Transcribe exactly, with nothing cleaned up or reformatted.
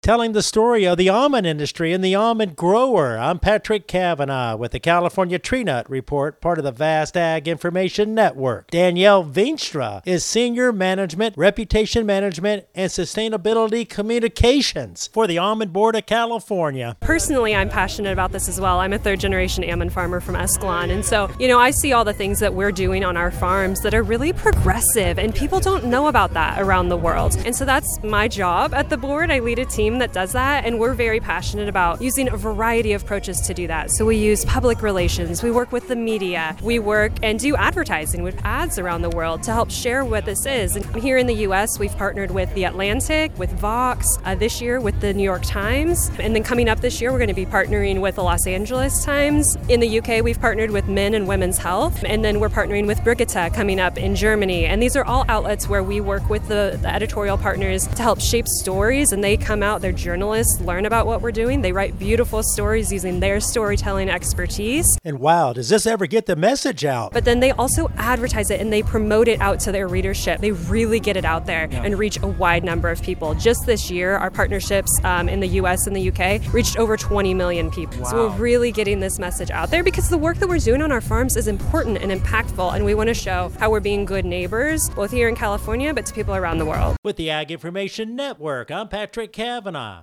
telling the story of the almond industry and the almond grower. I'm Patrick Cavanaugh with the California Tree Nut Report, part of the Vast Ag Information Network. Danielle Veenstra is Senior Management, Reputation Management, and Sustainability Communications for the Almond Board of California. Personally, I'm passionate about this as well. I'm a third-generation almond farmer from Escalon, and so, you know, I see all the things that we're doing on our farms that are really progressive, and people don't know about that around the world. And so that's my job at the board. I lead a team that does that, and we're very passionate about using a variety of approaches to do that. So we use public relations, we work with the media, we work and do advertising with ads around the world to help share what this is. And here in the U S, we've partnered with The Atlantic, with Vox, uh, this year with the New York Times, and then coming up this year, we're going to be partnering with the Los Angeles Times. In the U K, we've partnered with Men and Women's Health, and then we're partnering with Brigitte coming up in Germany. And these are all outlets where we work with the, the editorial partners to help shape stories, and they come out, they're journalists, learn about what we're doing. They write beautiful stories using their storytelling expertise. And wow, does this ever get the message out? But then they also advertise it and they promote it out to their readership. They really get it out there yeah. and reach a wide number of people. Just this year, our partnerships um, in the U S and the U K reached over twenty million people. Wow. So we're really getting this message out there because the work that we're doing on our farms is important and impactful, and we want to show how we're being good neighbors, both here in California, but to people around the world. With the Ag Information Network, I'm Patrick Cavanaugh.